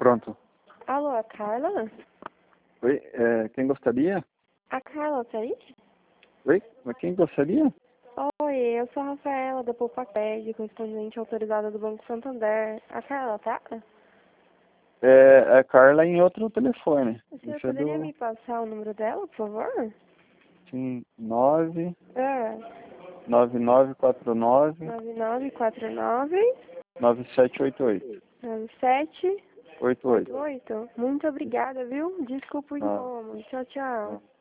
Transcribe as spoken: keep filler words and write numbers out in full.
Pronto. Alô, a Carla? Oi, é, quem gostaria? A Carla tá aí? Oi, mas quem gostaria? Oi, eu sou a Rafaela, da Poupaqued, correspondente autorizada do Banco Santander. A Carla tá? É, a Carla em outro telefone. O senhor Esse é poderia do, me passar o número dela, por favor? sim, nove É, nove nove quatro nove nove nove quatro nove nove sete oito oito. nove sete oito oito oito. oito. Muito obrigada, viu? Desculpa o Ah, incômodo. Tchau, tchau. ah.